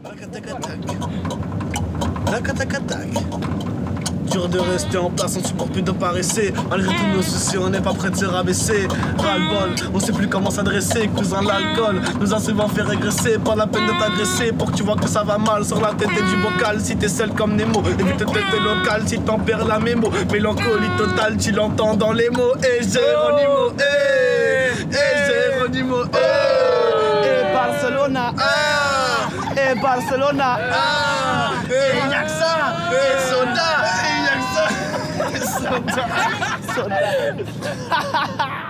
Tac. Dur de rester en place, on supporte plus de paresser. Malgré tous nos soucis, on n'est pas prêt de se rabaisser. Ras-le-bol, on sait plus comment s'adresser. Cousin, l'alcool nous a souvent fait régresser. Pas la peine de t'agresser pour que tu vois que ça va mal. Sur la tête et du bocal, si t'es seul comme Nemo. Évite de tête local si t'en perds la mémo. Mélancolie totale, tu l'entends dans les mots. Géronimo, Géronimo, Barcelona, Barcelona, y'a que ça, soda, y'a que ça, soda.